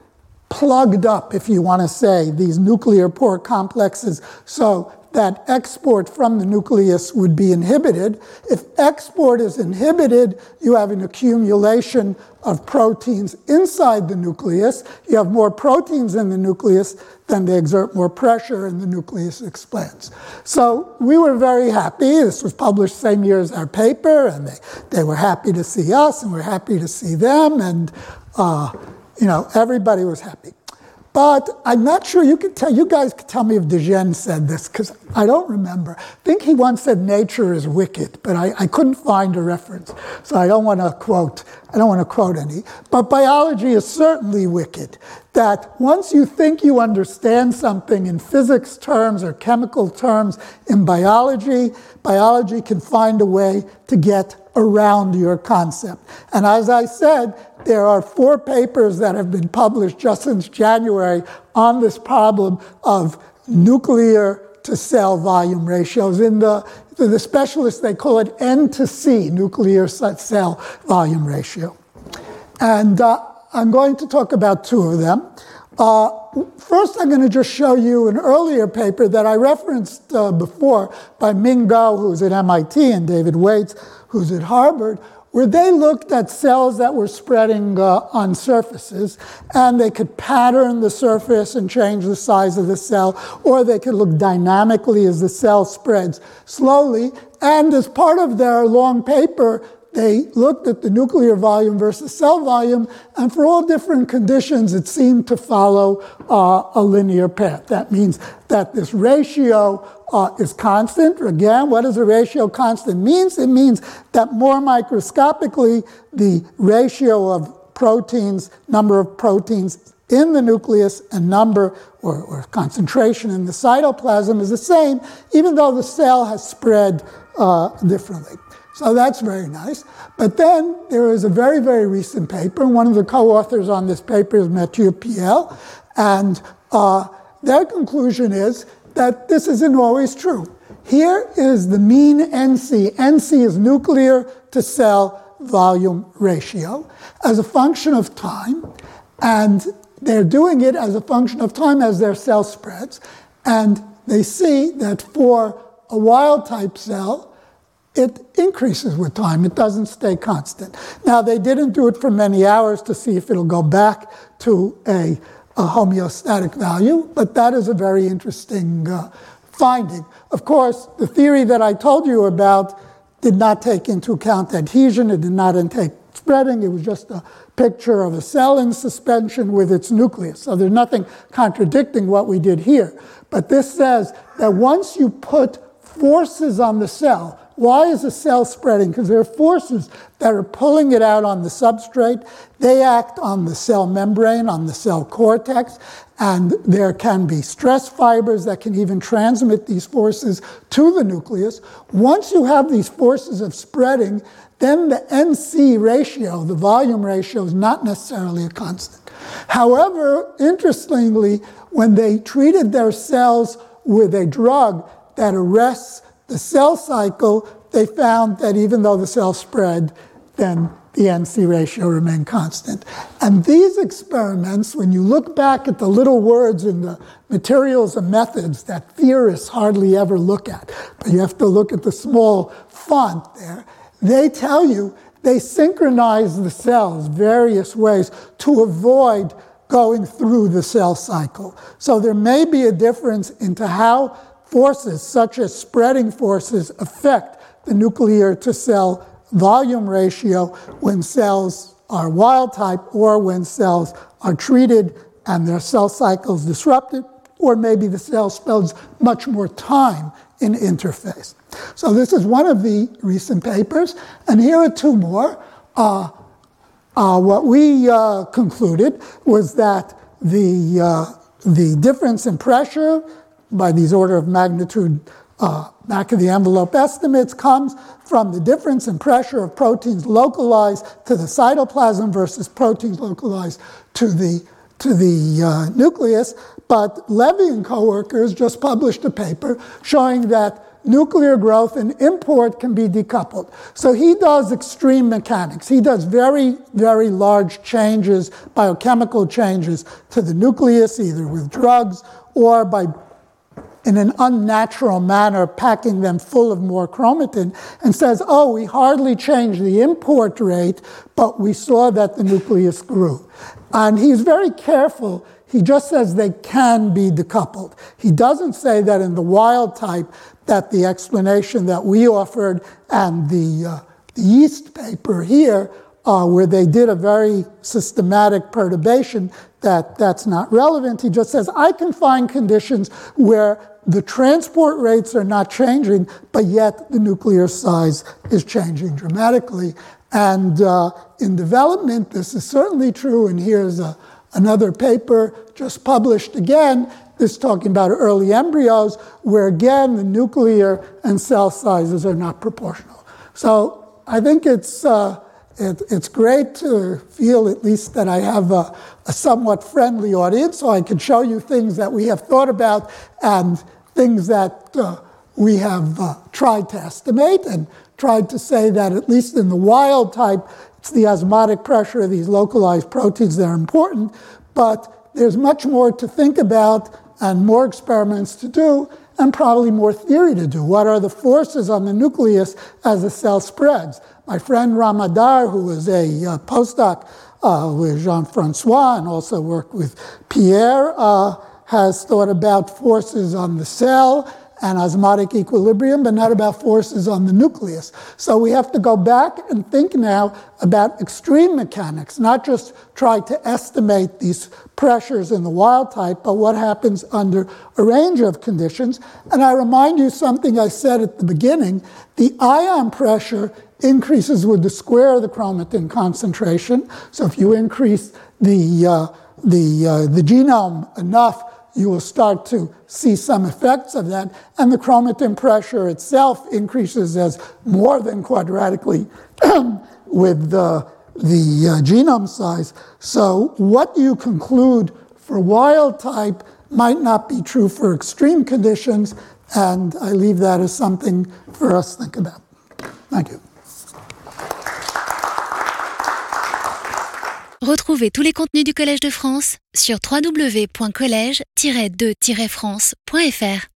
plugged up, if you want to say, these nuclear pore complexes so that export from the nucleus would be inhibited. If export is inhibited, you have an accumulation of proteins inside the nucleus. You have more proteins in the nucleus, then they exert more pressure and the nucleus expands. So we were very happy. This was published same year as our paper, and they, they were happy to see us, and we're happy to see them, and uh, you know, everybody was happy. But I'm not sure you could tell, you guys could tell me if De Gennes said this, because I don't remember. I think he once said nature is wicked, but I, I couldn't find a reference. So I don't want to quote, I don't want to quote any. But biology is certainly wicked, that once you think you understand something in physics terms or chemical terms in biology, biology can find a way to get around your concept. And as I said, there are four papers that have been published just since January on this problem of nuclear to cell volume ratios. In the, for the specialists, they call it N to C, nuclear cell volume ratio. And uh, I'm going to talk about two of them. Uh, first, I'm going to just show you an earlier paper that I referenced uh, before by Ming Guo, who's at M I T, and David Waits, who's at Harvard, where they looked at cells that were spreading uh, on surfaces, and they could pattern the surface and change the size of the cell, or they could look dynamically as the cell spreads slowly. And as part of their long paper, they looked at the nuclear volume versus cell volume, and for all different conditions, it seemed to follow uh, a linear path. That means that this ratio uh, is constant. Again, what does a ratio constant mean? It means that more microscopically, the ratio of proteins, number of proteins in the nucleus and number or, or concentration in the cytoplasm is the same, even though the cell has spread uh, differently. So that's very nice. But then there is a very, very recent paper, and one of the co-authors on this paper is Mathieu Piel, and uh, their conclusion is that this isn't always true. Here is the mean N C. N C is nuclear to cell volume ratio as a function of time, and they're doing it as a function of time as their cell spreads, and they see that for a wild-type cell, it increases with time. It doesn't stay constant. Now, they didn't do it for many hours to see if it'll go back to a, a homeostatic value, but that is a very interesting uh, finding. Of course, the theory that I told you about did not take into account adhesion. It did not take spreading. It was just a picture of a cell in suspension with its nucleus. So there's nothing contradicting what we did here. But this says that once you put forces on the cell, why is a cell spreading? Because there are forces that are pulling it out on the substrate. They act on the cell membrane, on the cell cortex, and there can be stress fibers that can even transmit these forces to the nucleus. Once you have these forces of spreading, then the N C ratio, the volume ratio, is not necessarily a constant. However, interestingly, when they treated their cells with a drug that arrests the cell cycle, they found that even though the cell spread, then the N C ratio remained constant. And these experiments, when you look back at the little words in the materials and methods that theorists hardly ever look at, but you have to look at the small font there, they tell you they synchronize the cells various ways to avoid going through the cell cycle. So there may be a difference into how forces such as spreading forces affect the nuclear to cell volume ratio when cells are wild type or when cells are treated and their cell cycles disrupted, or maybe the cell spends much more time in interface. So this is one of the recent papers, and here are two more. Uh, uh, what we uh, concluded was that the, uh, the difference in pressure by these order of magnitude uh, back of the envelope estimates comes from the difference in pressure of proteins localized to the cytoplasm versus proteins localized to the, to the uh, nucleus. But Levy and coworkers just published a paper showing that nuclear growth and import can be decoupled. So he does extreme mechanics. He does very, very large changes, biochemical changes to the nucleus, either with drugs or by, in an unnatural manner, packing them full of more chromatin, and says, oh, we hardly changed the import rate, but we saw that the nucleus grew. And he's very careful. He just says they can be decoupled. He doesn't say that in the wild type that the explanation that we offered and the, uh, the yeast paper here, uh, where they did a very systematic perturbation, that that's not relevant. He just says, I can find conditions where the transport rates are not changing, but yet the nuclear size is changing dramatically. And uh, in development, this is certainly true, and here's a another paper just published again, this talking about early embryos, where again the nuclear and cell sizes are not proportional. So I think it's uh, it, it's great to feel at least that I have a, a somewhat friendly audience, so I can show you things that we have thought about and things that uh, we have uh, tried to estimate and tried to say that at least in the wild type, it's the osmotic pressure of these localized proteins that are important, but there's much more to think about and more experiments to do and probably more theory to do. What are the forces on the nucleus as the cell spreads? My friend Ramadar, who is a uh, postdoc uh, with Jean-Francois and also worked with Pierre, uh, has thought about forces on the cell and osmotic equilibrium, but not about forces on the nucleus. So we have to go back and think now about extreme mechanics, not just try to estimate these pressures in the wild type, but what happens under a range of conditions. And I remind you something I said at the beginning, the ion pressure increases with the square of the chromatin concentration. So if you increase the, uh, the, uh, the genome enough, you will start to see some effects of that. And the chromatin pressure itself increases as more than quadratically with the, the uh, genome size. So what you conclude for wild type might not be true for extreme conditions, and I leave that as something for us to think about. Thank you. Retrouvez tous les contenus du Collège de France sur w w w point collège tiret de tiret france point f r.